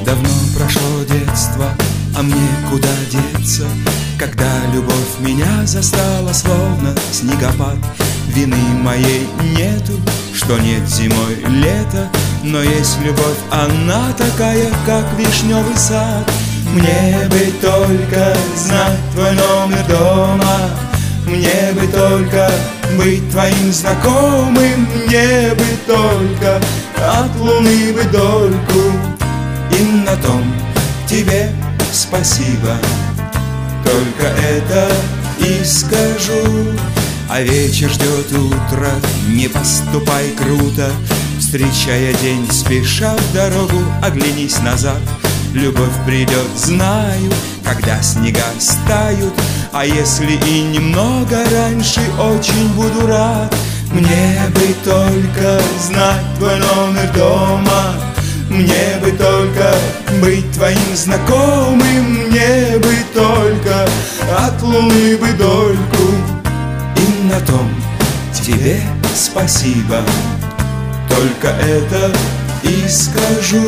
Давно прошло детство, а мне куда деться, когда любовь меня застала, словно снегопад. Вины моей нету, что нет зимой лета, но есть любовь, она такая, как вишневый сад. Мне бы только знать твой номер дома, мне бы только быть твоим знакомым, мне бы только от луны бы дольку. И на том тебе спасибо, только это и скажу. А вечер ждет утро, не поступай круто, встречая день, спеша в дорогу, оглянись назад. Любовь придет, знаю, когда снега стают, а если и немного раньше, очень буду рад. Мне бы только знать твой номер дома, мне бы только быть твоим знакомым, мне бы только от луны бы дольку. И на том тебе спасибо, только это и скажу.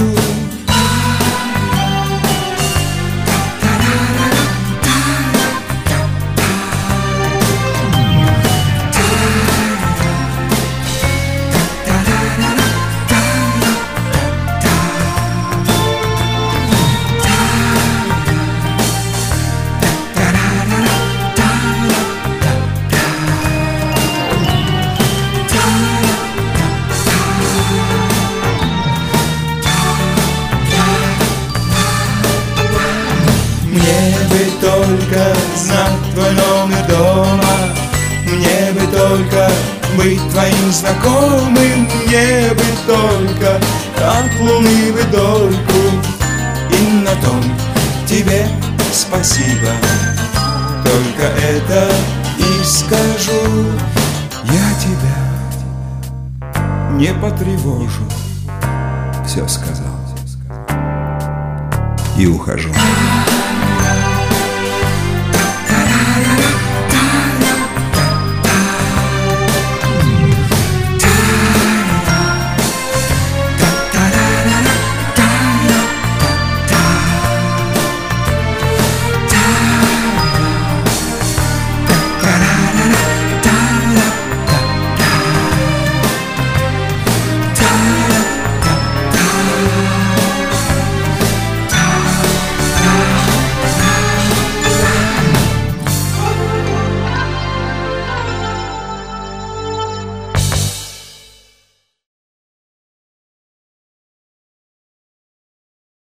Мне бы только знать твой номер дома, мне бы только быть твоим знакомым, мне бы только от луны бы дольку. И на том тебе спасибо, только это и скажу. Я тебя не потревожу, все сказал и ухожу.